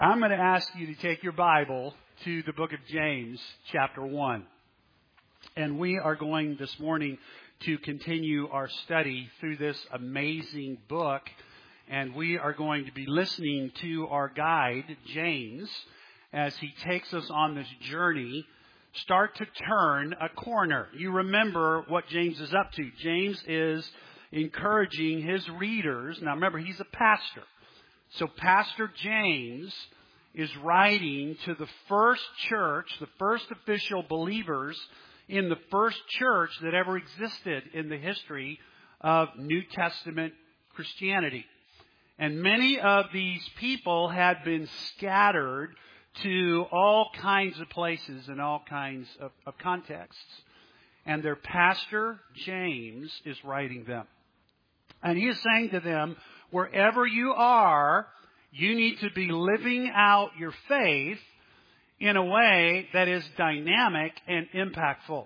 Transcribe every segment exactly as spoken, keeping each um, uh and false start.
I'm going to ask you to take your Bible to the book of James, chapter one. And we are going this morning to continue our study through this amazing book. And we are going to be listening to our guide, James, as he takes us on this journey, start to turn a corner. You remember what James is up to. James is encouraging his readers. Now remember, he's a pastor. So Pastor James is writing to the first church, the first official believers in the first church that ever existed in the history of New Testament Christianity. And many of these people had been scattered to all kinds of places and all kinds of, of contexts. And their pastor, James, is writing them. And he is saying to them, wherever you are, you need to be living out your faith in a way that is dynamic and impactful.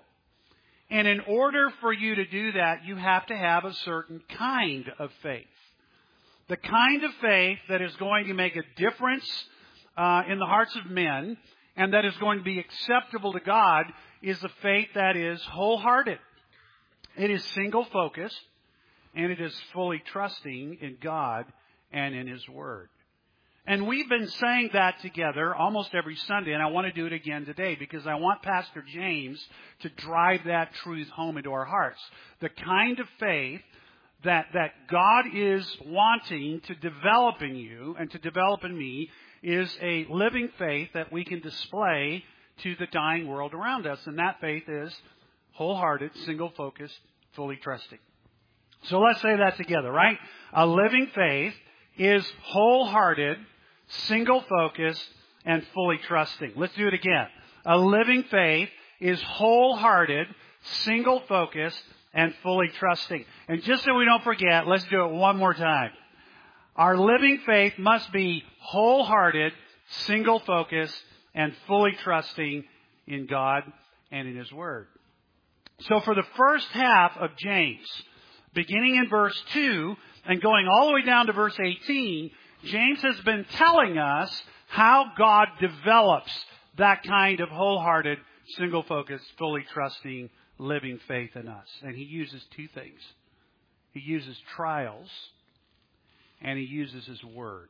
And in order for you to do that, you have to have a certain kind of faith. The kind of faith that is going to make a difference uh, in the hearts of men and that is going to be acceptable to God is a faith that is wholehearted. It is single-focused. And it is fully trusting in God and in His Word. And we've been saying that together almost every Sunday, and I want to do it again today because I want Pastor James to drive that truth home into our hearts. The kind of faith that, that God is wanting to develop in you and to develop in me is a living faith that we can display to the dying world around us. And that faith is wholehearted, single-focused, fully trusting. So let's say that together, right? A living faith is wholehearted, single-focused, and fully trusting. Let's do it again. A living faith is wholehearted, single-focused, and fully trusting. And just so we don't forget, let's do it one more time. Our living faith must be wholehearted, single-focused, and fully trusting in God and in His Word. So for the first half of James, beginning in verse two and going all the way down to verse eighteen, James has been telling us how God develops that kind of wholehearted, single-focused, fully trusting, living faith in us. And he uses two things. He uses trials and he uses His Word.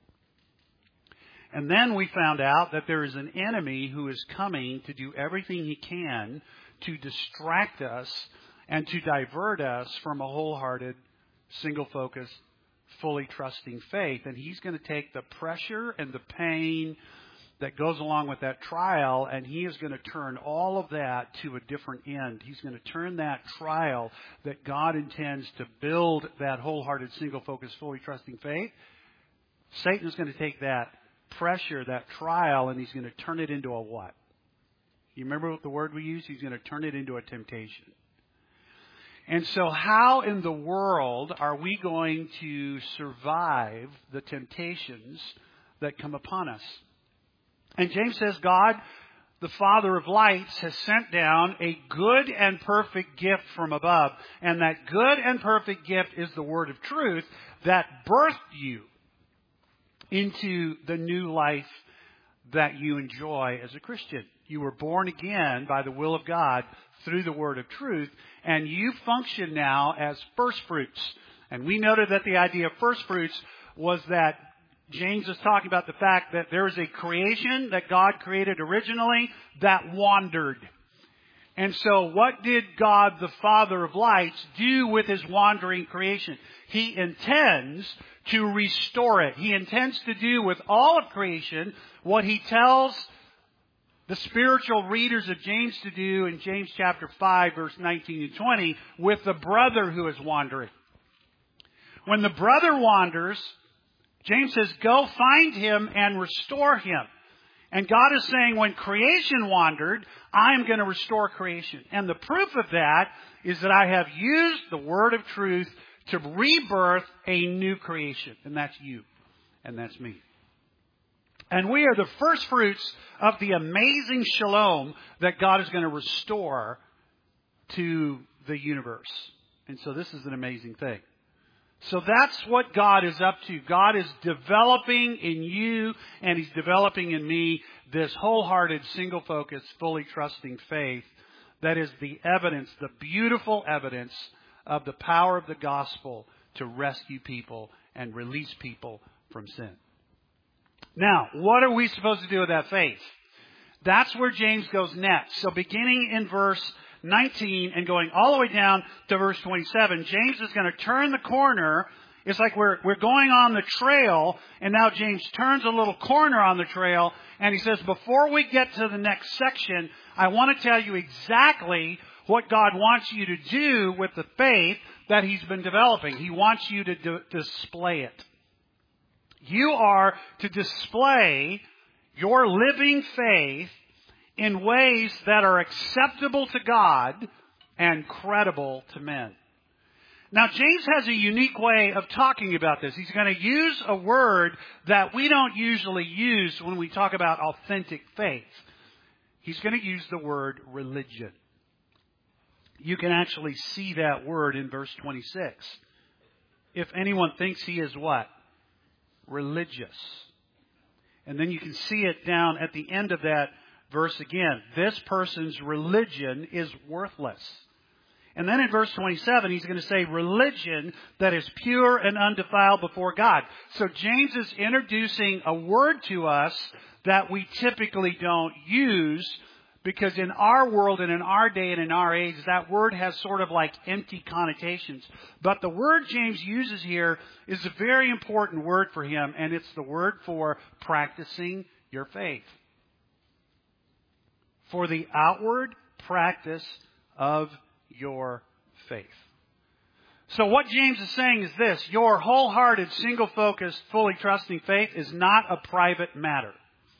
And then we found out that there is an enemy who is coming to do everything he can to distract us and to divert us from a wholehearted, single-focused, fully trusting faith. And he's going to take the pressure and the pain that goes along with that trial, and he is going to turn all of that to a different end. He's going to turn that trial that God intends to build that wholehearted, single-focused, fully trusting faith. Satan is going to take that pressure, that trial, and he's going to turn it into a what? You remember what the word we use? He's going to turn it into a temptation. And so how in the world are we going to survive the temptations that come upon us? And James says God, the Father of lights, has sent down a good and perfect gift from above. And that good and perfect gift is the word of truth that birthed you into the new life that you enjoy as a Christian. You were born again by the will of God through the word of truth, and you function now as first fruits. And we noted that the idea of first fruits was that James is talking about the fact that there is a creation that God created originally that wandered. And so what did God, the Father of lights, do with His wandering creation? He intends to restore it. He intends to do with all of creation what He tells the spiritual readers of James to do in James chapter five, verse nineteen and twenty, with the brother who is wandering. When the brother wanders, James says, go find him and restore him. And God is saying, when creation wandered, I am going to restore creation. And the proof of that is that I have used the word of truth to rebirth a new creation. And that's you. And that's me. And we are the first fruits of the amazing shalom that God is going to restore to the universe. And so this is an amazing thing. So that's what God is up to. God is developing in you and He's developing in me this wholehearted, single-focused, fully trusting faith that is the evidence, the beautiful evidence of the power of the gospel to rescue people and release people from sin. Now, what are we supposed to do with that faith? That's where James goes next. So beginning in verse nineteen and going all the way down to verse twenty-seven, James is going to turn the corner. It's like we're we're going on the trail, and now James turns a little corner on the trail, and he says, before we get to the next section, I want to tell you exactly what God wants you to do with the faith that He's been developing. He wants you to do, display it. You are to display your living faith in ways that are acceptable to God and credible to men. Now, James has a unique way of talking about this. He's going to use a word that we don't usually use when we talk about authentic faith. He's going to use the word religion. You can actually see that word in verse twenty-six. If anyone thinks he is what? Religious. And then you can see it down at the end of that verse again. This person's religion is worthless. And then in verse twenty-seven, he's going to say religion that is pure and undefiled before God. So James is introducing a word to us that we typically don't use, because in our world and in our day and in our age, that word has sort of like empty connotations. But the word James uses here is a very important word for him, and it's the word for practicing your faith. For the outward practice of your faith. So what James is saying is this: your wholehearted, single-focused, fully trusting faith is not a private matter.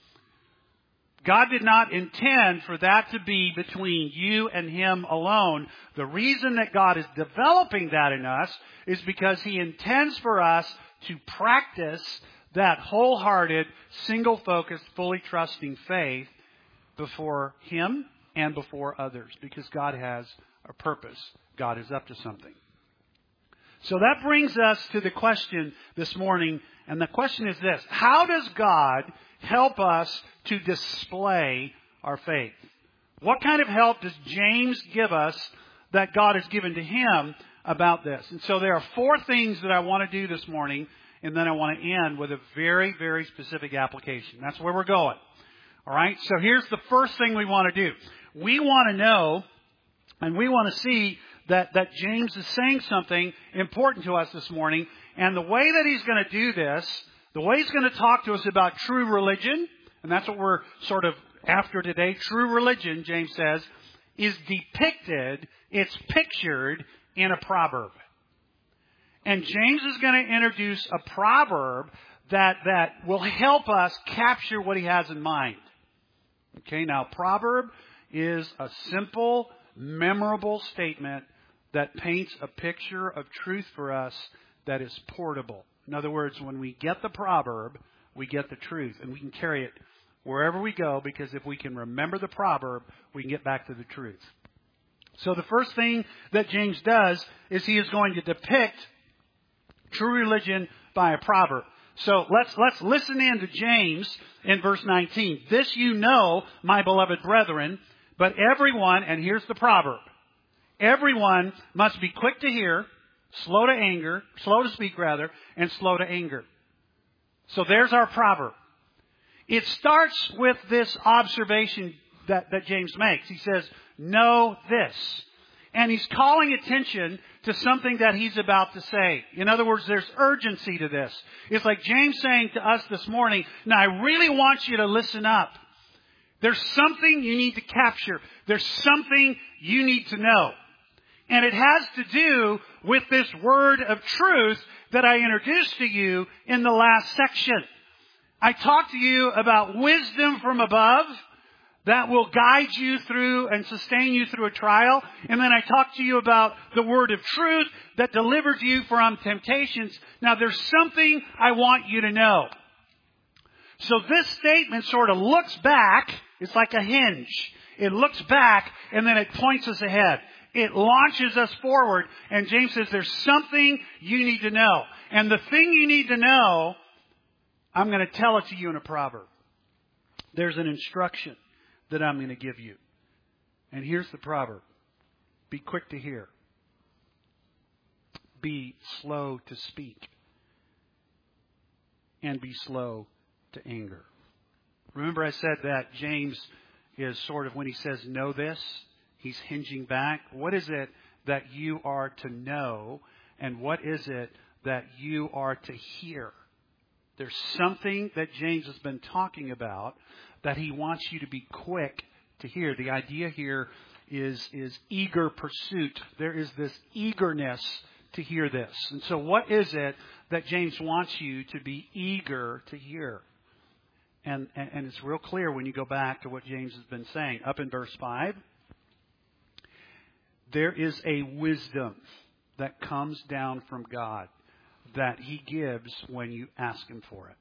God did not intend for that to be between you and Him alone. The reason that God is developing that in us is because He intends for us to practice that wholehearted, single-focused, fully trusting faith before Him and before others, because God has a purpose. God is up to something. So that brings us to the question this morning, and the question is this: how does God help us to display our faith? What kind of help does James give us that God has given to him about this? And so there are four things that I want to do this morning, and then I want to end with a very, very specific application. That's where we're going. All right? So here's the first thing we want to do. We want to know, and we want to see that, that James is saying something important to us this morning. And the way that he's going to do this, the way he's going to talk to us about true religion, and that's what we're sort of after today, true religion, James says, is depicted, it's pictured in a proverb. And James is going to introduce a proverb that, that will help us capture what he has in mind. Okay, now proverb is a simple, memorable statement that paints a picture of truth for us that is portable. In other words, when we get the proverb, we get the truth, and we can carry it wherever we go, because if we can remember the proverb, we can get back to the truth. So the first thing that James does is he is going to depict true religion by a proverb. So let's let's listen in to James in verse nineteen. This you know, my beloved brethren, but everyone, and here's the proverb, everyone must be quick to hear, slow to anger, slow to speak rather, and slow to anger. So there's our proverb. It starts with this observation that, that James makes. He says, know this. And he's calling attention to something that he's about to say. In other words, there's urgency to this. It's like James saying to us this morning, now I really want you to listen up. There's something you need to capture. There's something you need to know. And it has to do with this word of truth that I introduced to you in the last section. I talked to you about wisdom from above that will guide you through and sustain you through a trial. And then I talked to you about the word of truth that delivers you from temptations. Now there's something I want you to know. So this statement sort of looks back. It's like a hinge. It looks back and then it points us ahead. it launches us forward. And James says there's something you need to know. And the thing you need to know, I'm going to tell it to you in a proverb. There's an instruction that I'm going to give you. And here's the proverb. Be quick to hear. Be slow to speak. And be slow to anger. Remember I said that James is sort of, when he says know this, he's hinging back. What is it that you are to know? And what is it that you are to hear? There's something that James has been talking about that he wants you to be quick to hear. The idea here is, is eager pursuit. There is this eagerness to hear this. And so what is it that James wants you to be eager to hear? And, and, and it's real clear when you go back to what James has been saying. Up in verse five, there is a wisdom that comes down from God that He gives when you ask Him for it.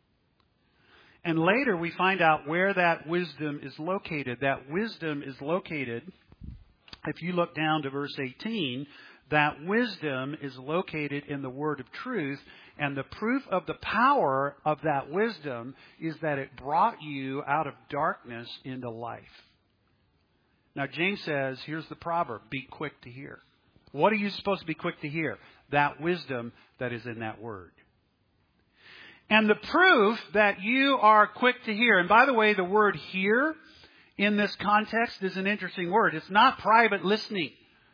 And later we find out where that wisdom is located. That wisdom is located, if you look down to verse eighteen, that wisdom is located in the word of truth. And the proof of the power of that wisdom is that it brought you out of darkness into life. Now James says, here's the proverb, be quick to hear. What are you supposed to be quick to hear? That wisdom that is in that word. And the proof that you are quick to hear, and by the way, the word hear in this context is an interesting word. It's not private listening.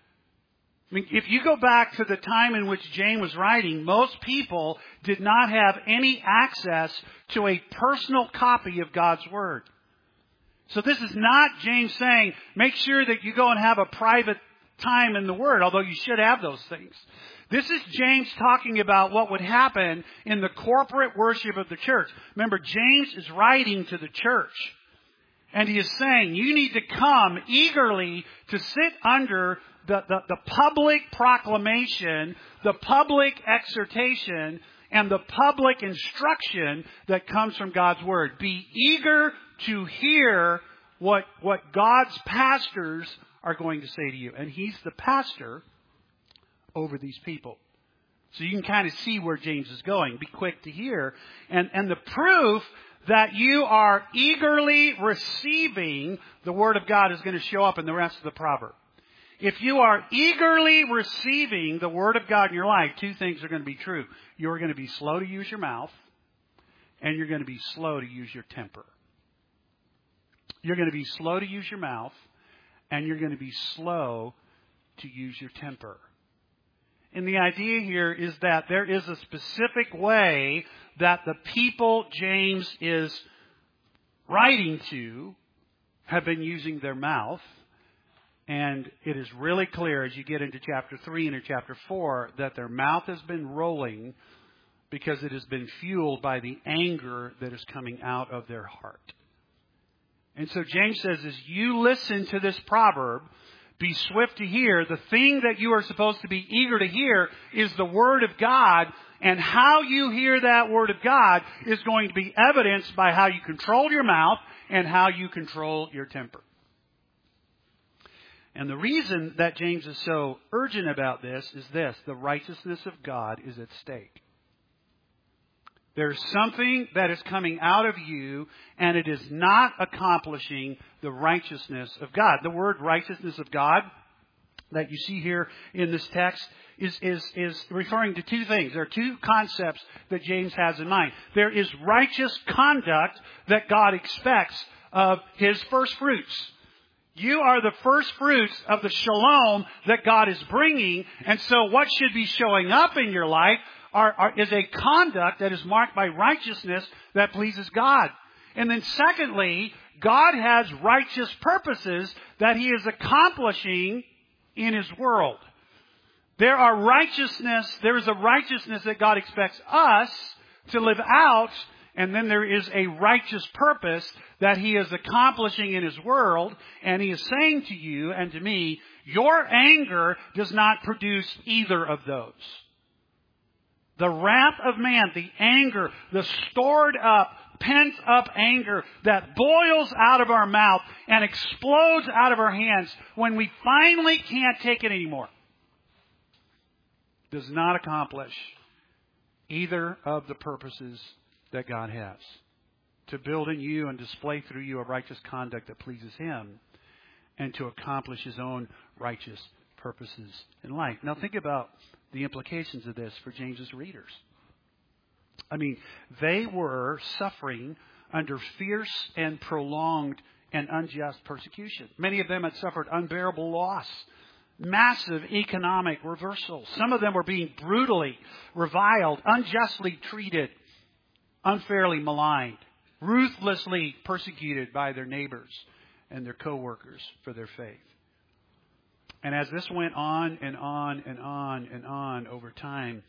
I mean, if you go back to the time in which James was writing, most people did not have any access to a personal copy of God's Word. So this is not James saying, make sure that you go and have a private time in the Word, although you should have those things. This is James talking about what would happen in the corporate worship of the church. Remember, James is writing to the church. And he is saying, you need to come eagerly to sit under the, the, the public proclamation, the public exhortation, and the public instruction that comes from God's Word. Be eager to hear what, what God's pastors are going to say to you. And He's the pastor over these people. So you can kind of see where James is going. Be quick to hear. And, and the proof that you are eagerly receiving the Word of God is going to show up in the rest of the proverb. If you are eagerly receiving the Word of God in your life, two things are going to be true. You're going to be slow to use your mouth, and you're going to be slow to use your temper. You're going to be slow to use your mouth, and you're going to be slow to use your temper. And the idea here is that there is a specific way that the people James is writing to have been using their mouth. And it is really clear as you get into chapter three and into chapter four that their mouth has been rolling because it has been fueled by the anger that is coming out of their heart. And so James says, as you listen to this proverb, be swift to hear. The thing that you are supposed to be eager to hear is the Word of God. And how you hear that Word of God is going to be evidenced by how you control your mouth and how you control your temper. And the reason that James is so urgent about this is this. The righteousness of God is at stake. There's something that is coming out of you, and it is not accomplishing the righteousness of God. The word righteousness of God that you see here in this text is, is, is referring to two things. There are two concepts that James has in mind. There is righteous conduct that God expects of His first fruits. You are the first fruits of the shalom that God is bringing. And so what should be showing up in your life are, are, is a conduct that is marked by righteousness that pleases God. And then secondly, God has righteous purposes that He is accomplishing in His world. There are righteousness, there is a righteousness that God expects us to live out. And then there is a righteous purpose that He is accomplishing in His world. And He is saying to you and to me, your anger does not produce either of those. The wrath of man, the anger, the stored up pent-up anger that boils out of our mouth and explodes out of our hands when we finally can't take it anymore does not accomplish either of the purposes that God has. To build in you and display through you a righteous conduct that pleases Him, and to accomplish His own righteous purposes in life. Now think about the implications of this for James's readers. I mean, they were suffering under fierce and prolonged and unjust persecution. Many of them had suffered unbearable loss, massive economic reversal. Some of them were being brutally reviled, unjustly treated, unfairly maligned, ruthlessly persecuted by their neighbors and their co-workers for their faith. And as this went on and on and on and on over time,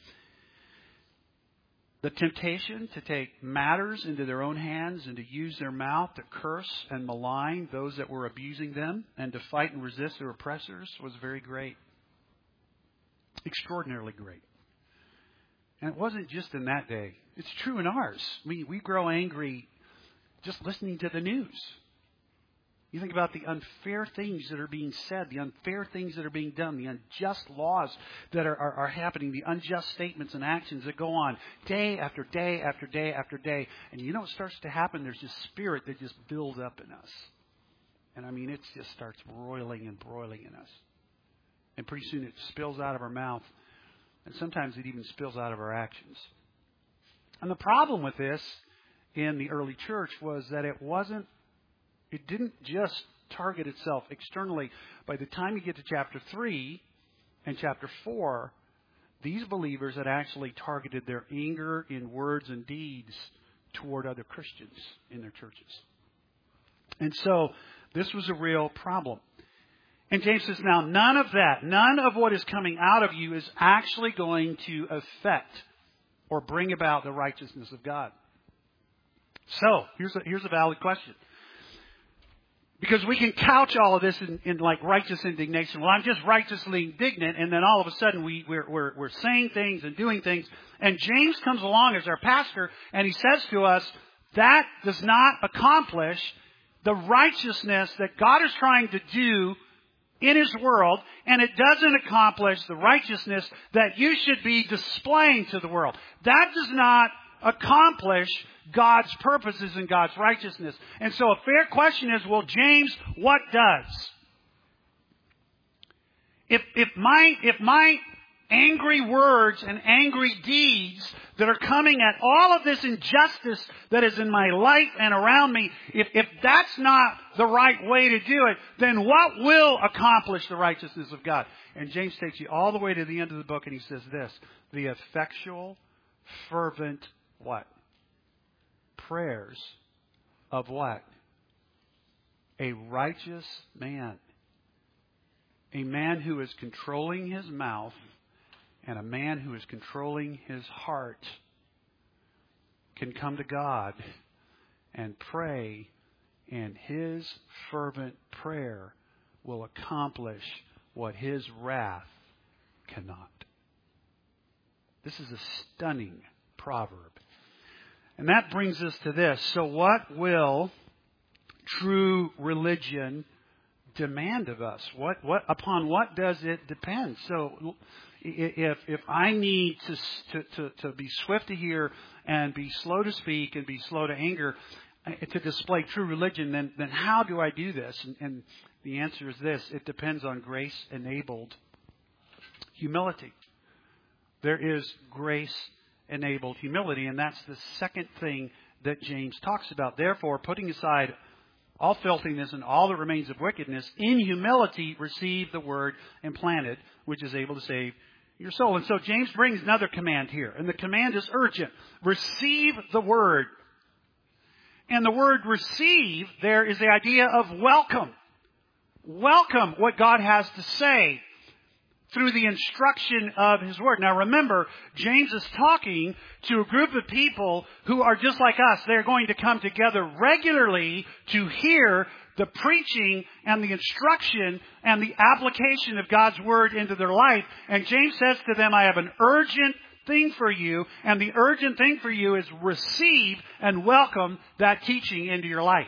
the temptation to take matters into their own hands and to use their mouth to curse and malign those that were abusing them and to fight and resist their oppressors was very great. Extraordinarily great. And it wasn't just in that day. It's true in ours. We, we grow angry just listening to the news. You think about the unfair things that are being said, the unfair things that are being done, the unjust laws that are, are, are happening, the unjust statements and actions that go on day after day after day after day. And you know what starts to happen? There's this spirit that just builds up in us. And I mean, it just starts roiling and broiling in us. And pretty soon it spills out of our mouth. And sometimes it even spills out of our actions. And the problem with this in the early church was that it wasn't It didn't just target itself externally. By the time you get to chapter three and chapter four, these believers had actually targeted their anger in words and deeds toward other Christians in their churches. And so this was a real problem. And James says, now none of that, none of what is coming out of you is actually going to affect or bring about the righteousness of God. So here's a, here's a valid question. Because we can couch all of this in, in like righteous indignation. Well, I'm just righteously indignant, and then all of a sudden we, we're, we're, we're saying things and doing things. And James comes along as our pastor, and he says to us, that does not accomplish the righteousness that God is trying to do in His world, and it doesn't accomplish the righteousness that you should be displaying to the world. That does not accomplish God's purposes and God's righteousness. And so a fair question is, well, James, what does? If, if my, if my angry words and angry deeds that are coming at all of this injustice that is in my life and around me, if, if that's not the right way to do it, then what will accomplish the righteousness of God? And James takes you all the way to the end of the book and he says this, the effectual, fervent, what? Prayers of what? A righteous man. A man who is controlling his mouth and a man who is controlling his heart can come to God and pray, and his fervent prayer will accomplish what his wrath cannot. This is a stunning proverb. And that brings us to this. So what will true religion demand of us? What, what, upon what does it depend? So if, if I need to, to, to, to be swift to hear and be slow to speak and be slow to anger to display true religion, then, then how do I do this? And, and the answer is this. It depends on grace-enabled humility. There is grace-enabled humility, and that's the second thing that James talks about. Therefore, putting aside all filthiness and all that remains of wickedness, in humility receive the word implanted, which is able to save your soul. And so James brings another command here, and the command is urgent. Receive the word. And the word receive there is the idea of welcome. Welcome what God has to say through the instruction of His Word. Now remember, James is talking to a group of people who are just like us. They're going to come together regularly to hear the preaching and the instruction and the application of God's Word into their life. And James says to them, I have an urgent thing for you, and the urgent thing for you is receive and welcome that teaching into your life.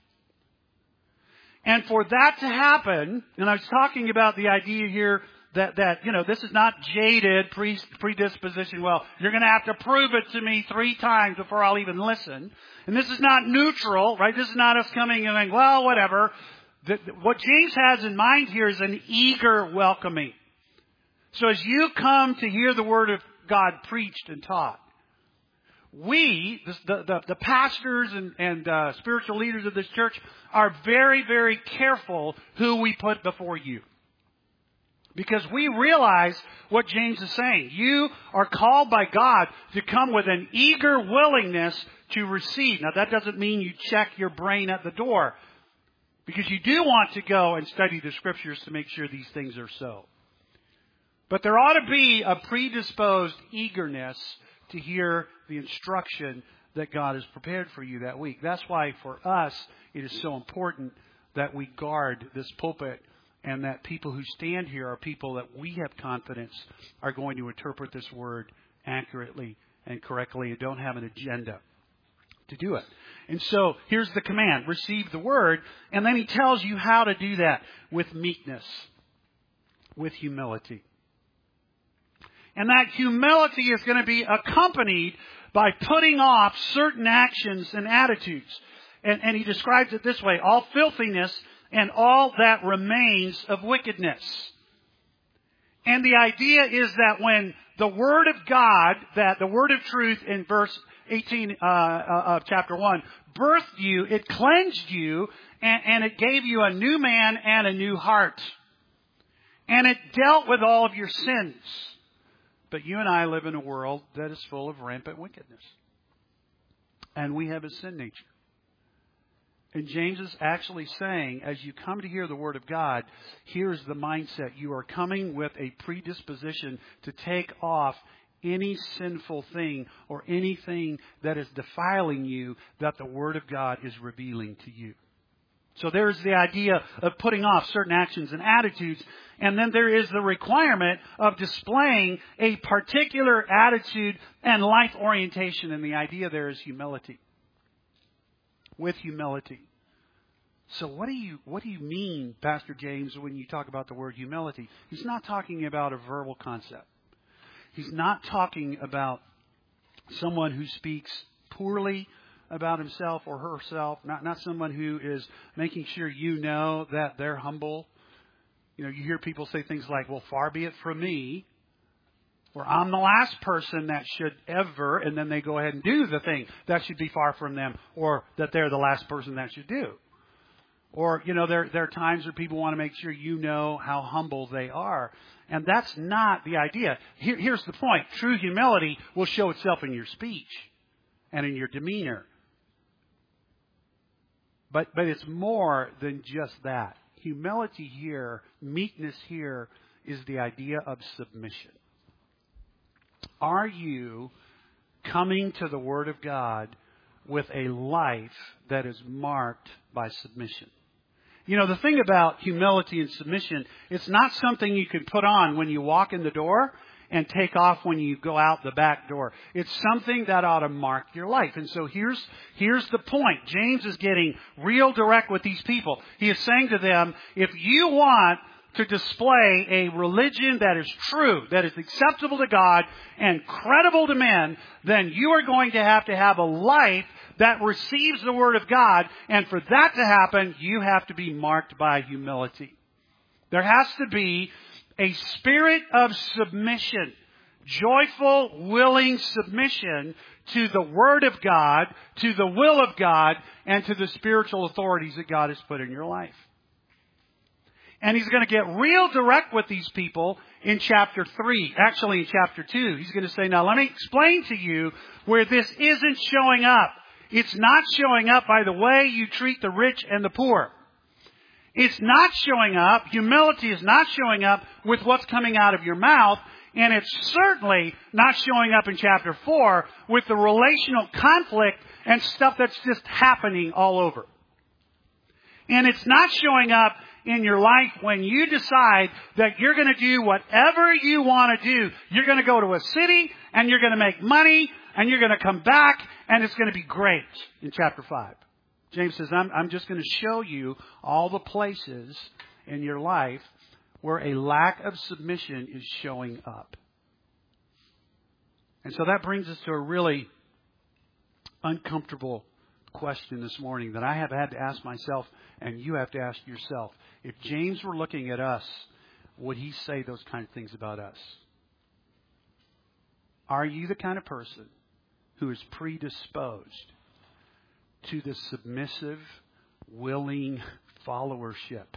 And for that to happen, and I was talking about the idea here that, that you know, this is not jaded pre- predisposition. Well, you're going to have to prove it to me three times before I'll even listen. And this is not neutral, right? This is not us coming and going, well, whatever. The, what James has in mind here is an eager welcoming. So as you come to hear the Word of God preached and taught, we, the, the, the pastors and, and uh, spiritual leaders of this church, are very, very careful who we put before you. Because we realize what James is saying. You are called by God to come with an eager willingness to receive. Now, that doesn't mean you check your brain at the door. Because you do want to go and study the Scriptures to make sure these things are so. But there ought to be a predisposed eagerness to hear the instruction that God has prepared for you that week. That's why for us it is so important that we guard this pulpit and that people who stand here are people that we have confidence are going to interpret this Word accurately and correctly and don't have an agenda to do it. And so here's the command: receive the Word, and then he tells you how to do that with meekness, with humility. And that humility is going to be accompanied by putting off certain actions and attitudes. And, and he describes it this way: all filthiness and all that remains of wickedness. And the idea is that when the Word of God, that the Word of truth in verse eighteen uh, uh, of chapter one, birthed you, it cleansed you, and, and it gave you a new man and a new heart. And it dealt with all of your sins. But you and I live in a world that is full of rampant wickedness. And we have a sin nature. And James is actually saying, as you come to hear the Word of God, here's the mindset. You are coming with a predisposition to take off any sinful thing or anything that is defiling you that the Word of God is revealing to you. So there's the idea of putting off certain actions and attitudes. And then there is the requirement of displaying a particular attitude and life orientation. And the idea there is humility. With humility. So what do you what do you mean, Pastor James, when you talk about the word humility? He's not talking about a verbal concept. He's not talking about someone who speaks poorly about himself or herself, not not someone who is making sure you know that they're humble. You know, you hear people say things like, well, far be it from me, or I'm the last person that should ever, and then they go ahead and do the thing that should be far from them, or that they're the last person that should do. Or, you know, there, there are times where people want to make sure you know how humble they are. And that's not the idea. Here, here's the point. True humility will show itself in your speech and in your demeanor. But but it's more than just that. Humility here, meekness here, is the idea of submission. Are you coming to the Word of God with a life that is marked by submission? You know, the thing about humility and submission, it's not something you can put on when you walk in the door and take off when you go out the back door. It's something that ought to mark your life. And so here's, here's the point. James is getting real direct with these people. He is saying to them, if you want to display a religion that is true, that is acceptable to God and credible to men, then you are going to have to have a life that receives the Word of God. And for that to happen, you have to be marked by humility. There has to be a spirit of submission, joyful, willing submission to the Word of God, to the will of God, and to the spiritual authorities that God has put in your life. And he's going to get real direct with these people in chapter three, actually in chapter two. He's going to say, now let me explain to you where this isn't showing up. It's not showing up by the way you treat the rich and the poor. It's not showing up. Humility is not showing up with what's coming out of your mouth. And it's certainly not showing up in chapter four with the relational conflict and stuff that's just happening all over. And it's not showing up in your life when you decide that you're going to do whatever you want to do. You're going to go to a city and you're going to make money, and you're going to come back, and it's going to be great in chapter five. James says, I'm, I'm just going to show you all the places in your life where a lack of submission is showing up. And so that brings us to a really uncomfortable question this morning that I have had to ask myself, and you have to ask yourself. If James were looking at us, would he say those kind of things about us? Are you the kind of person who is predisposed to the submissive, willing followership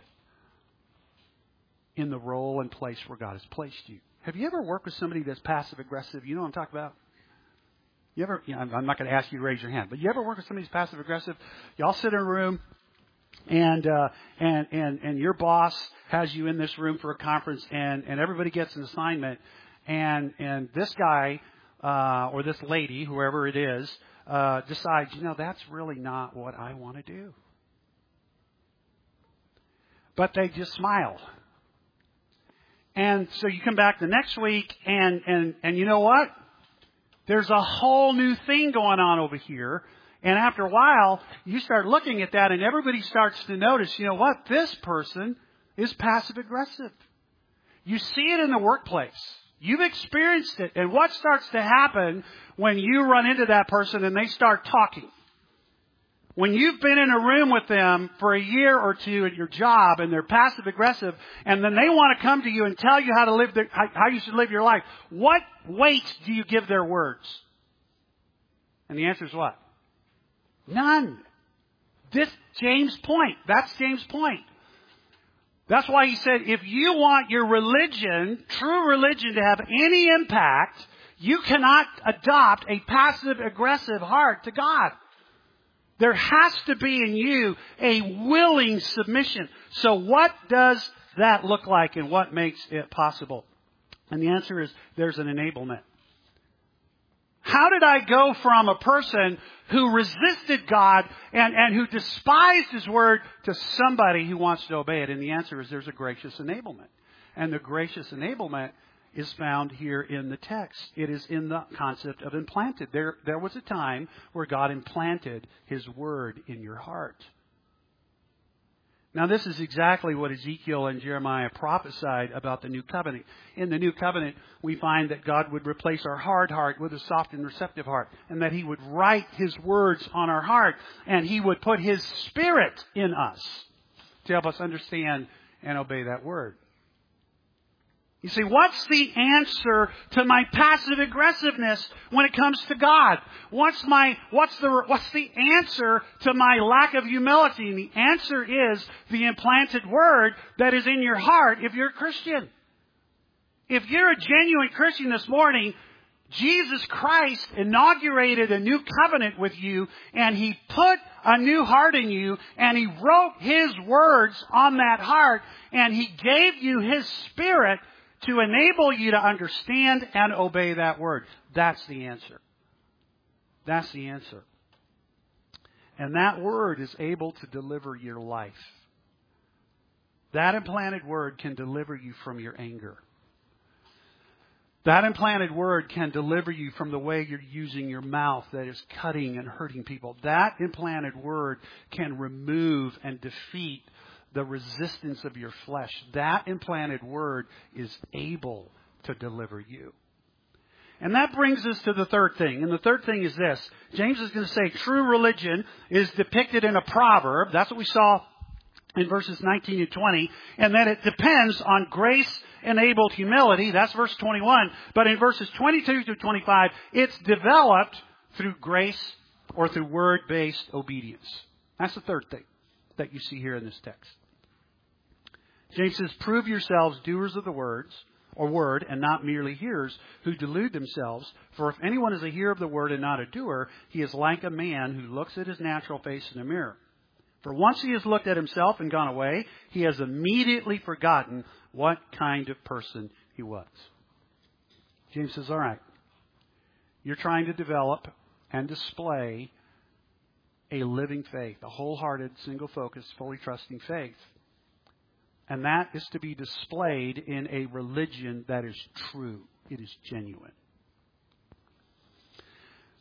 in the role and place where God has placed you? Have you ever worked with somebody that's passive aggressive? You know what I'm talking about? You ever? You know, I'm not going to ask you to raise your hand, but you ever work with somebody who's passive aggressive? Y'all sit in a room, and uh, and and and your boss has you in this room for a conference, and and everybody gets an assignment, and and this guy uh, or this lady, whoever it is, uh, decides, you know, that's really not what I want to do. But they just smile. And so you come back the next week, and, and, and you know what? There's a whole new thing going on over here. And after a while, you start looking at that, and everybody starts to notice, you know what? This person is passive-aggressive. You see it in the workplace. You've experienced it. And what starts to happen when you run into that person and they start talking? When you've been in a room with them for a year or two at your job and they're passive aggressive, and then they want to come to you and tell you how to live their, how, how you should live your life, what weight do you give their words? And the answer is what? None. This James' point. That's James' point. That's why he said, if you want your religion, true religion, to have any impact, you cannot adopt a passive aggressive heart to God. There has to be in you a willing submission. So what does that look like, and what makes it possible? And the answer is there's an enablement. How did I go from a person who resisted God and, and who despised His Word to somebody who wants to obey it? And the answer is there's a gracious enablement. And the gracious enablement is found here in the text. It is in the concept of implanted. There, there was a time where God implanted His Word in your heart. Now, this is exactly what Ezekiel and Jeremiah prophesied about the New Covenant. In the New Covenant, we find that God would replace our hard heart with a soft and receptive heart, and that He would write His words on our heart, and He would put His Spirit in us to help us understand and obey that Word. You see, what's the answer to my passive aggressiveness when it comes to God? What's my, what's the, what's the answer to my lack of humility? And the answer is the implanted Word that is in your heart if you're a Christian. If you're a genuine Christian this morning, Jesus Christ inaugurated a new covenant with you, and He put a new heart in you, and He wrote His words on that heart, and He gave you His Spirit to enable you to understand and obey that Word. That's the answer. That's the answer. And that Word is able to deliver your life. That implanted Word can deliver you from your anger. That implanted Word can deliver you from the way you're using your mouth that is cutting and hurting people. That implanted Word can remove and defeat the resistance of your flesh. That implanted Word is able to deliver you. And that brings us to the third thing. And the third thing is this. James is going to say true religion is depicted in a proverb. That's what we saw in verses nineteen and twenty. And that it depends on grace-enabled humility. That's verse twenty-one. But in verses twenty-two through twenty-five, it's developed through grace or through word-based obedience. That's the third thing that you see here in this text. James says, prove yourselves doers of the words, or word, and not merely hearers, who delude themselves. For if anyone is a hearer of the word and not a doer, he is like a man who looks at his natural face in a mirror. For once he has looked at himself and gone away, he has immediately forgotten what kind of person he was. James says, all right, you're trying to develop and display a living faith, a wholehearted, single-focused, fully trusting faith. And that is to be displayed in a religion that is true. It is genuine.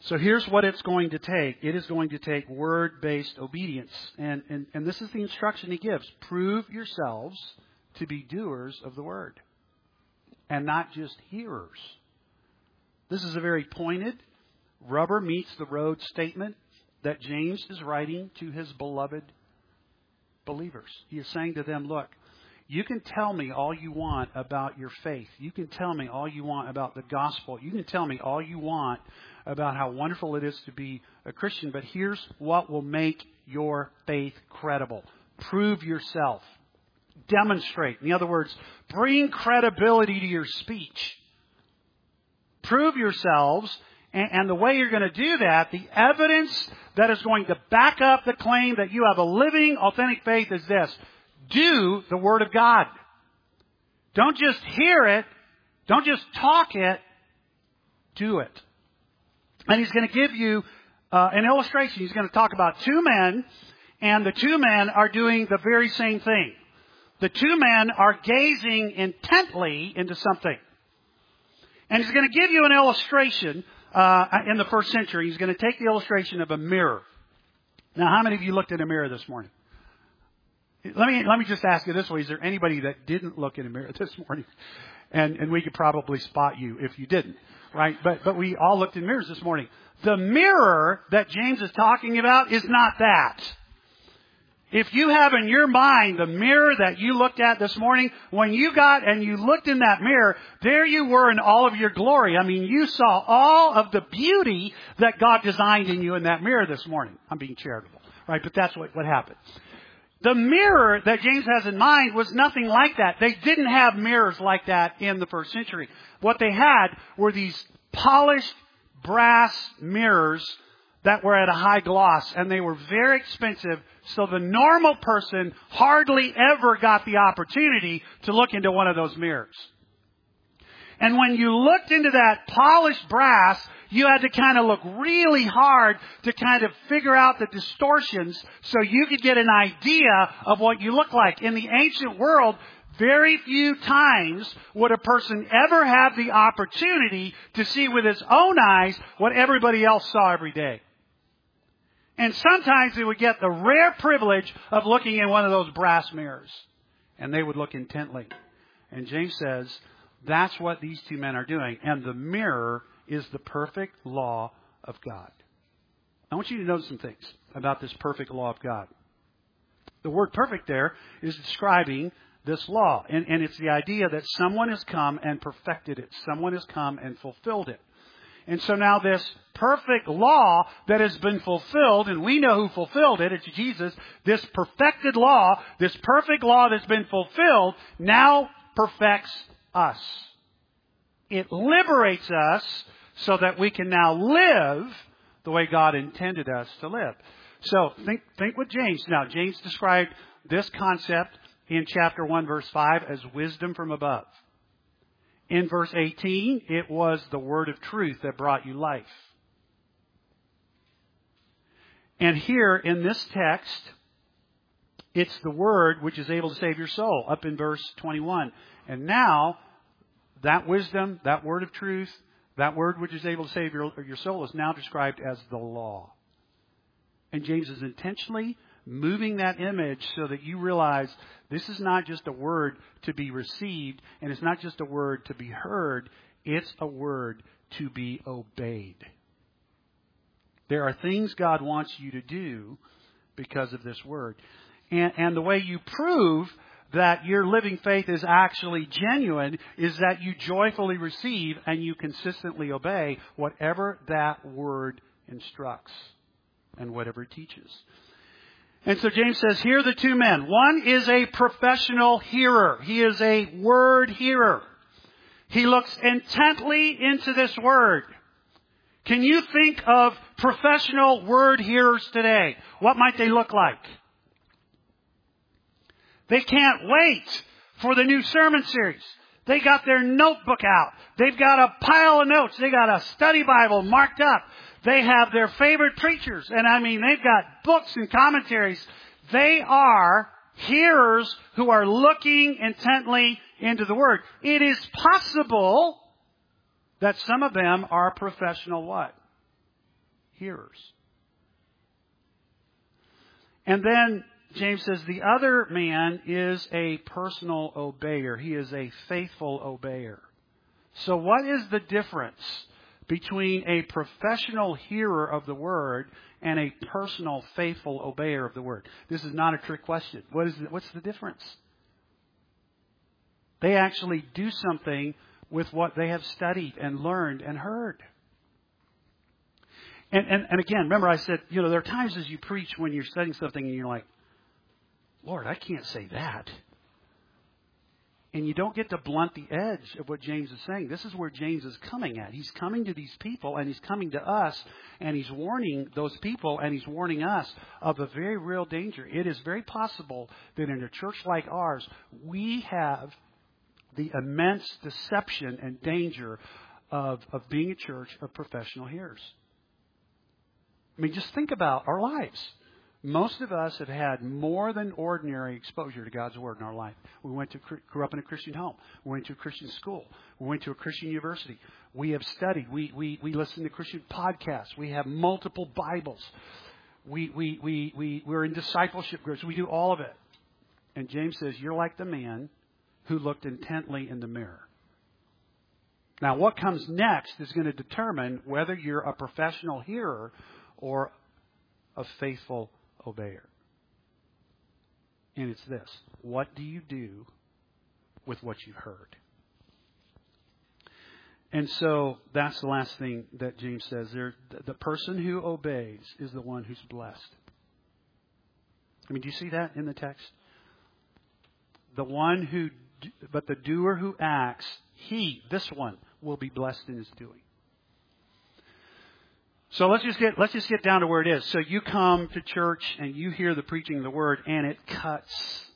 So here's what it's going to take. It is going to take word-based obedience. And, and, and this is the instruction he gives. Prove yourselves to be doers of the word and not just hearers. This is a very pointed, rubber meets the road statement that James is writing to his beloved believers. He is saying to them, look, you can tell me all you want about your faith. You can tell me all you want about the gospel. You can tell me all you want about how wonderful it is to be a Christian. But here's what will make your faith credible. Prove yourself. Demonstrate. In other words, bring credibility to your speech. Prove yourselves. And, and the way you're going to do that, the evidence that is going to back up the claim that you have a living, authentic faith is this. Do the Word of God. Don't just hear it. Don't just talk it. Do it. And he's going to give you uh, an illustration. He's going to talk about two men, and the two men are doing the very same thing. The two men are gazing intently into something. And he's going to give you an illustration uh, in the first century. He's going to take the illustration of a mirror. Now, how many of you looked in a mirror this morning? Let me let me just ask you this way. Is there anybody that didn't look in a mirror this morning? And and we could probably spot you if you didn't, right? But but we all looked in mirrors this morning. The mirror that James is talking about is not that. If you have in your mind the mirror that you looked at this morning, when you got and you looked in that mirror, there you were in all of your glory. I mean, you saw all of the beauty that God designed in you in that mirror this morning. I'm being charitable, right? But that's what, what happened. The mirror that James has in mind was nothing like that. They didn't have mirrors like that in the first century. What they had were these polished brass mirrors that were at a high gloss, and they were very expensive, so the normal person hardly ever got the opportunity to look into one of those mirrors. And when you looked into that polished brass, you had to kind of look really hard to kind of figure out the distortions so you could get an idea of what you look like. In the ancient world, very few times would a person ever have the opportunity to see with his own eyes what everybody else saw every day. And sometimes they would get the rare privilege of looking in one of those brass mirrors. And they would look intently. And James says, that's what these two men are doing. And the mirror is the perfect law of God. I want you to notice some things about this perfect law of God. The word perfect there is describing this law. And, and it's the idea that someone has come and perfected it. Someone has come and fulfilled it. And so now this perfect law that has been fulfilled, and we know who fulfilled it, it's Jesus. This perfected law, this perfect law that's been fulfilled, now perfects us. It liberates us so that we can now live the way God intended us to live. So think think with James. Now, James described this concept in chapter one, verse five, as wisdom from above. In verse eighteen, it was the word of truth that brought you life. And here in this text, it's the word which is able to save your soul, up in verse twenty-one. And now, that wisdom, that word of truth, that word which is able to save your, your soul is now described as the law. And James is intentionally moving that image so that you realize this is not just a word to be received, and it's not just a word to be heard, it's a word to be obeyed. There are things God wants you to do because of this word. And, and the way you prove that your living faith is actually genuine is that you joyfully receive and you consistently obey whatever that word instructs and whatever it teaches. And so James says, here are the two men. One is a professional hearer. He is a word hearer. He looks intently into this word. Can you think of professional word hearers today? What might they look like? They can't wait for the new sermon series. They got their notebook out. They've got a pile of notes. They got a study Bible marked up. They have their favorite preachers. And I mean, they've got books and commentaries. They are hearers who are looking intently into the Word. It is possible that some of them are professional what? hearers. And then James says the other man is a personal obeyer. He is a faithful obeyer. So what is the difference between a professional hearer of the Word and a personal, faithful obeyer of the Word? This is not a trick question. What is the, what's the difference? They actually do something with what they have studied and learned and heard. And, and, and again, remember I said, you know, there are times as you preach when you're studying something and you're like, Lord, I can't say that. And you don't get to blunt the edge of what James is saying. This is where James is coming at. He's coming to these people and he's coming to us and he's warning those people and he's warning us of a very real danger. It is very possible that in a church like ours, we have the immense deception and danger of, of being a church of professional hearers. I mean, just think about our lives. Most of us have had more than ordinary exposure to God's Word in our life. We went to grew up in a Christian home. We went to a Christian school. We went to a Christian university. We have studied. We we we listen to Christian podcasts. We have multiple Bibles. We we we we we're in discipleship groups. We do all of it. And James says, you're like the man who looked intently in the mirror. Now, what comes next is going to determine whether you're a professional hearer or a faithful obeyer. And it's this. What do you do with what you've heard? And so that's the last thing that James says there. The person who obeys is the one who's blessed. I mean, do you see that in the text? The one who, but the doer who acts, he, this one, will be blessed in his doing. So let's just get let's just get down to where it is. So you come to church and you hear the preaching of the Word and it cuts.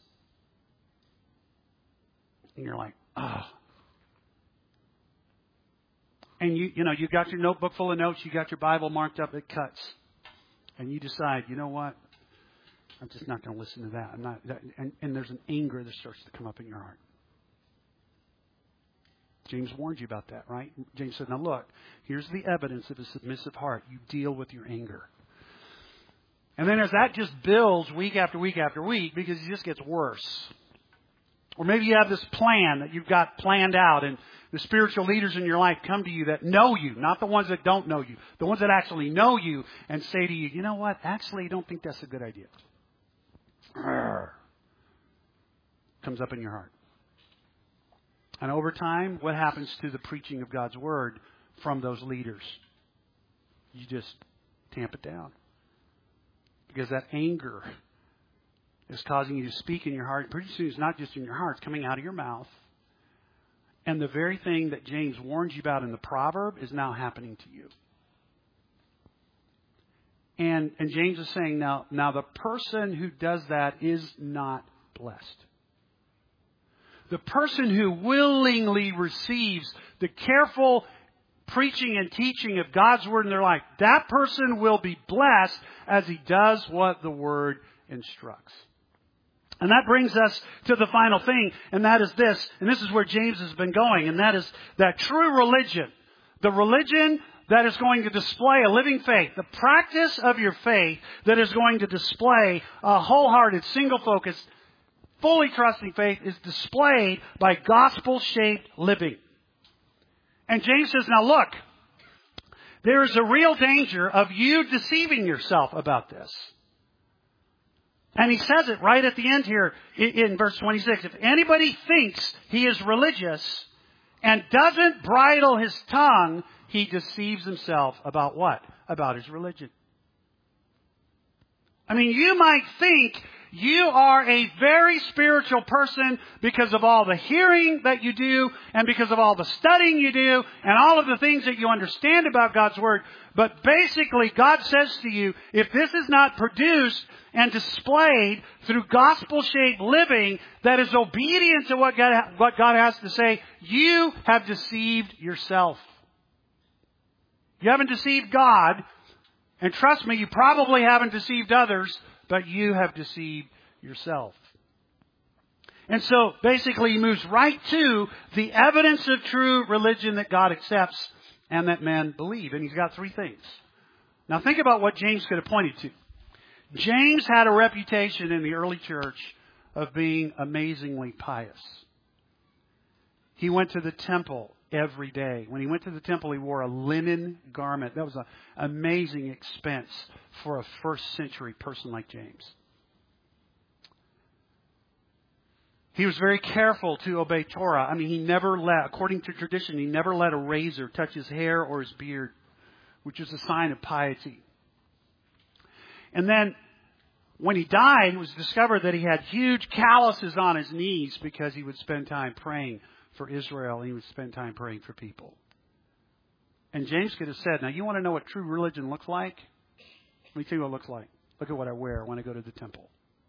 And you're like, oh. And you you know, you got your notebook full of notes, you got your Bible marked up, it cuts. And you decide, you know what? I'm just not going to listen to that. I'm not that, and, and there's an anger that starts to come up in your heart. James warned you about that, right? James said, now look, here's the evidence of a submissive heart. You deal with your anger. And then as that just builds week after week after week, because it just gets worse. Or maybe you have this plan that you've got planned out, and the spiritual leaders in your life come to you that know you, not the ones that don't know you, the ones that actually know you, and say to you, you know what, actually I don't think that's a good idea. Arrgh. Comes up in your heart. And over time, what happens to the preaching of God's Word from those leaders? You just tamp it down. Because that anger is causing you to speak in your heart. Pretty soon it's not just in your heart, it's coming out of your mouth. And the very thing that James warns you about in the proverb is now happening to you. And, and James is saying now, now the person who does that is not blessed. The person who willingly receives the careful preaching and teaching of God's Word in their life, that person will be blessed as he does what the Word instructs. And that brings us to the final thing, and that is this, and this is where James has been going, and that is that true religion, the religion that is going to display a living faith, the practice of your faith that is going to display a wholehearted, single-focused, fully trusting faith is displayed by gospel-shaped living. And James says, now look, there is a real danger of you deceiving yourself about this. And he says it right at the end here in verse twenty-six. If anybody thinks he is religious and doesn't bridle his tongue, he deceives himself about what? About his religion. I mean, you might think you are a very spiritual person because of all the hearing that you do and because of all the studying you do and all of the things that you understand about God's Word. But basically, God says to you, if this is not produced and displayed through gospel-shaped living that is obedient to what God, what God has to say, you have deceived yourself. You haven't deceived God. And trust me, you probably haven't deceived others, but you have deceived yourself. And so basically he moves right to the evidence of true religion that God accepts and that men believe. And he's got three things. Now think about what James could have pointed to. James had a reputation in the early church of being amazingly pious. He went to the temple every day. When he went to the temple, he wore a linen garment. That was an amazing expense for a first century person like James. He was very careful to obey Torah. I mean, he never let, according to tradition, he never let a razor touch his hair or his beard, which is a sign of piety. And then, when he died, it was discovered that he had huge calluses on his knees because he would spend time praying for Israel and he would spend time praying for people. And James could have said, now you want to know what true religion looks like? Let me tell you what it looks like. Look at what I wear when I go to the temple.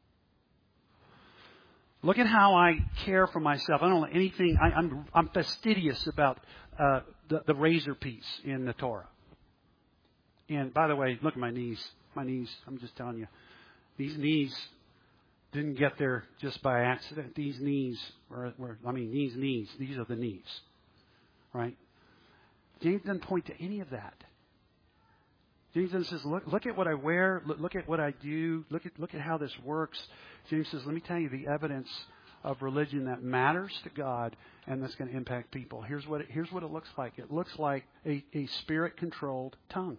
Look at how I care for myself. I don't let anything, I, I'm, I'm fastidious about uh, the, the razor piece in the Torah. And by the way, look at my knees. My knees, I'm just telling you. These knees didn't get there just by accident. These knees were, were, I mean, these knees, these are the knees. Right? James doesn't point to any of that. James then says, look, look at what I wear. Look, look at what I do. Look at, look at how this works. James says, let me tell you the evidence of religion that matters to God and that's going to impact people. Here's what it, here's what it looks like. It looks like a, a spirit-controlled tongue.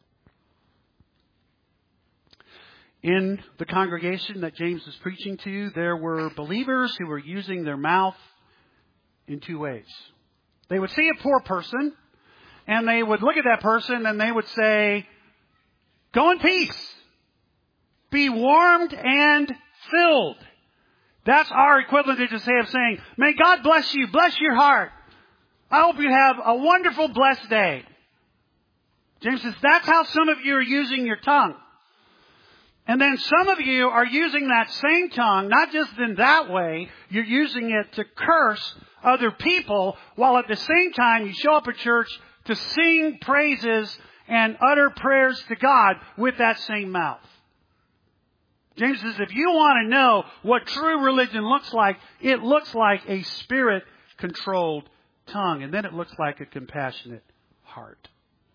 In the congregation that James was preaching to, there were believers who were using their mouth in two ways. They would see a poor person, and they would look at that person, and they would say, go in peace. Be warmed and filled. That's our equivalent to just of saying, may God bless you, bless your heart. I hope you have a wonderful, blessed day. James says, that's how some of you are using your tongue. And then some of you are using that same tongue, not just in that way, you're using it to curse other people, while at the same time you show up at church to sing praises and utter prayers to God with that same mouth. James says, if you want to know what true religion looks like, it looks like a spirit-controlled tongue. And then it looks like a compassionate heart.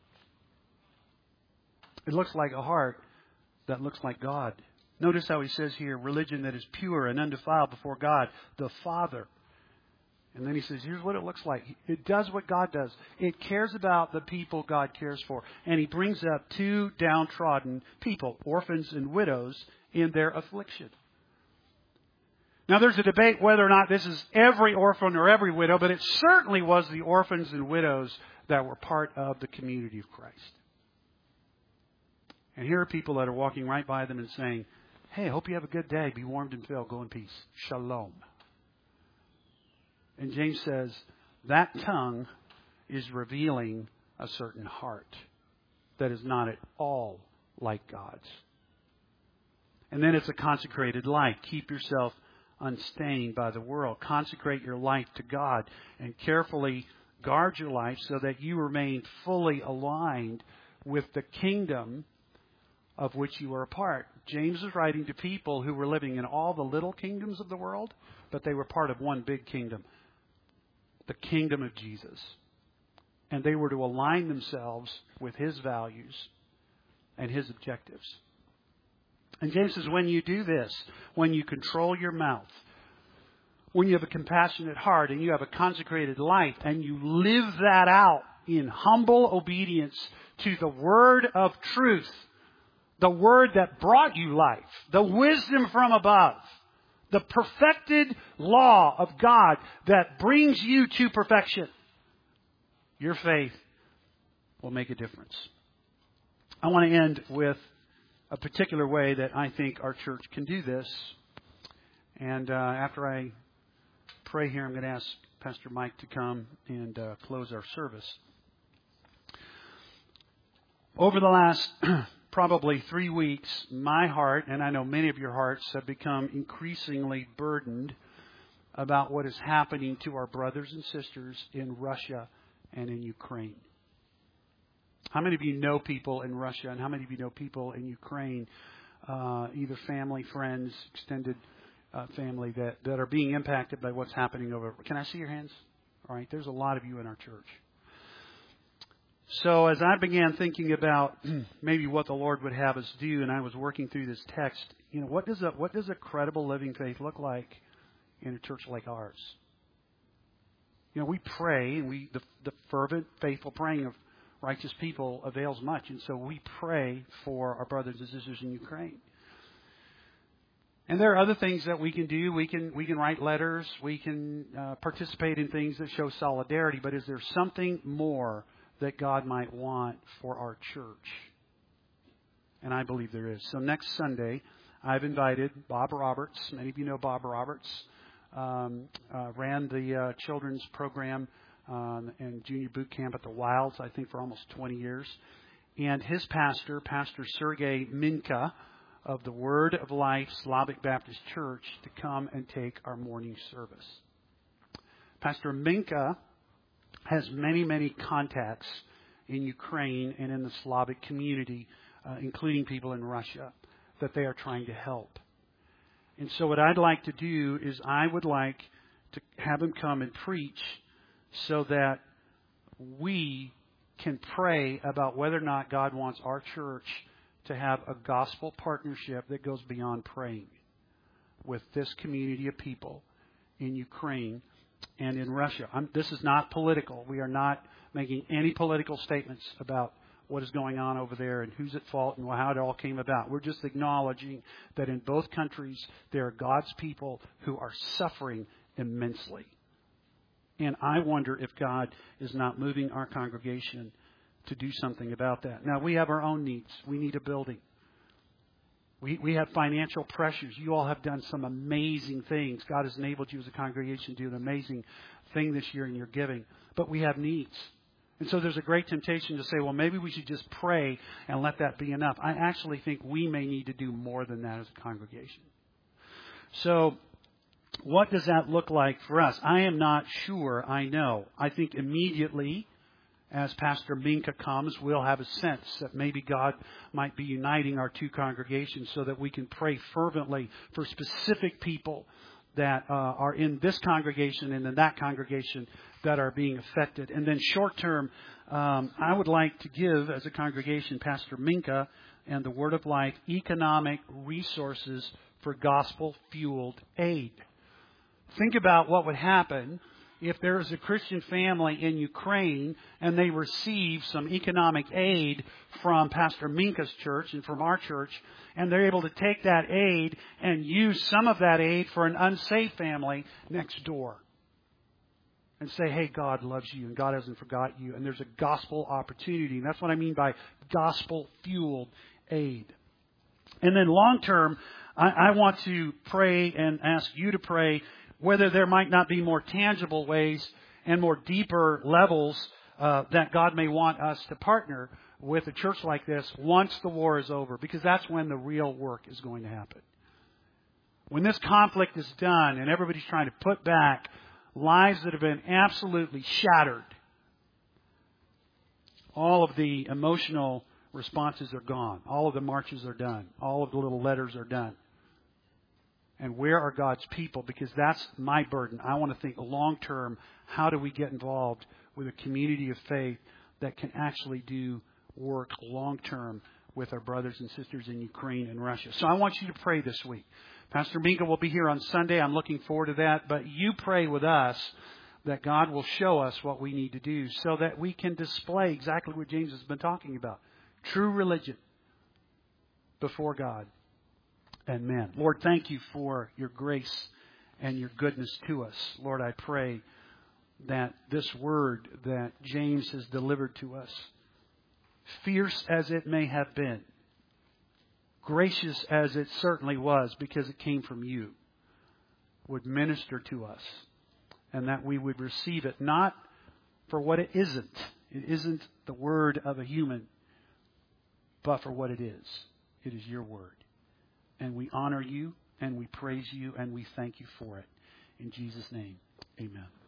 It looks like a heart that looks like God. Notice how he says here, religion that is pure and undefiled before God, the Father. And then he says, here's what it looks like. It does what God does. It cares about the people God cares for. And he brings up two downtrodden people, orphans and widows, in their affliction. Now there's a debate whether or not this is every orphan or every widow, but it certainly was the orphans and widows that were part of the community of Christ. And here are people that are walking right by them and saying, hey, I hope you have a good day. Be warmed and filled. Go in peace. Shalom. And James says, that tongue is revealing a certain heart that is not at all like God's. And then it's a consecrated life. Keep yourself unstained by the world. Consecrate your life to God and carefully guard your life so that you remain fully aligned with the kingdom of which you are a part. James is writing to people who were living in all the little kingdoms of the world, but they were part of one big kingdom, the kingdom of Jesus. And they were to align themselves with His values and His objectives. And James says, when you do this, when you control your mouth, when you have a compassionate heart and you have a consecrated life and you live that out in humble obedience to the word of truth, the word that brought you life, the wisdom from above, the perfected law of God that brings you to perfection, your faith will make a difference. I want to end with a particular way that I think our church can do this. And uh, after I pray here, I'm going to ask Pastor Mike to come and uh, close our service. Over the last probably three weeks, my heart, and I know many of your hearts, have become increasingly burdened about what is happening to our brothers and sisters in Russia and in Ukraine. How many of you know people in Russia, and how many of you know people in Ukraine, uh, either family, friends, extended uh, family, that, that are being impacted by what's happening over? Can I see your hands? All right, there's a lot of you in our church. So as I began thinking about maybe what the Lord would have us do, and I was working through this text, you know, what does a what does a credible living faith look like in a church like ours? You know, we pray, and we the, the fervent, faithful praying of righteous people avails much, and so we pray for our brothers and sisters in Ukraine. And there are other things that we can do. We can we can write letters. We can uh, participate in things that show solidarity. But is there something more that God might want for our church? And I believe there is. So next Sunday, I've invited Bob Roberts. Many of you know Bob Roberts. Um, uh, ran the uh, children's program um, and junior boot camp at the Wilds, I think, for almost twenty years. And his pastor, Pastor Sergei Minka, of the Word of Life Slavic Baptist Church, to come and take our morning service. Pastor Minka has many, many contacts in Ukraine and in the Slavic community, uh, including people in Russia, that they are trying to help. And so what I'd like to do is I would like to have him come and preach so that we can pray about whether or not God wants our church to have a gospel partnership that goes beyond praying with this community of people in Ukraine and in Russia. I'm, this is not political. We are not making any political statements about what is going on over there and who's at fault and how it all came about. We're just acknowledging that in both countries there are God's people who are suffering immensely. And I wonder if God is not moving our congregation to do something about that. Now, we have our own needs. We need a building. We we have financial pressures. You all have done some amazing things. God has enabled you as a congregation to do an amazing thing this year in your giving. But we have needs. And so there's a great temptation to say, well, maybe we should just pray and let that be enough. I actually think we may need to do more than that as a congregation. So what does that look like for us? I am not sure I know. I think immediately as Pastor Minka comes, we'll have a sense that maybe God might be uniting our two congregations so that we can pray fervently for specific people that uh, are in this congregation and in that congregation that are being affected. And then short term, um, I would like to give, as a congregation, Pastor Minka and the Word of Life economic resources for gospel-fueled aid. Think about what would happen if there is a Christian family in Ukraine and they receive some economic aid from Pastor Minka's church and from our church, and they're able to take that aid and use some of that aid for an unsafe family next door. And say, hey, God loves you and God hasn't forgotten you. And there's a gospel opportunity. And that's what I mean by gospel-fueled aid. And then long term, I, I want to pray and ask you to pray whether there might not be more tangible ways and more deeper levels uh, that God may want us to partner with a church like this once the war is over. Because that's when the real work is going to happen. When this conflict is done and everybody's trying to put back lives that have been absolutely shattered, all of the emotional responses are gone. All of the marches are done. All of the little letters are done. And where are God's people? Because that's my burden. I want to think long term, how do we get involved with a community of faith that can actually do work long term with our brothers and sisters in Ukraine and Russia? So I want you to pray this week. Pastor Minka will be here on Sunday. I'm looking forward to that. But you pray with us that God will show us what we need to do so that we can display exactly what James has been talking about. True religion before God and men. Lord, thank you for your grace and your goodness to us. Lord, I pray that this word that James has delivered to us, fierce as it may have been, gracious as it certainly was because it came from you, would minister to us and that we would receive it not for what it isn't. It isn't the word of a human, but for what it is. It is your word. And we honor you and we praise you and we thank you for it. In Jesus' name, amen.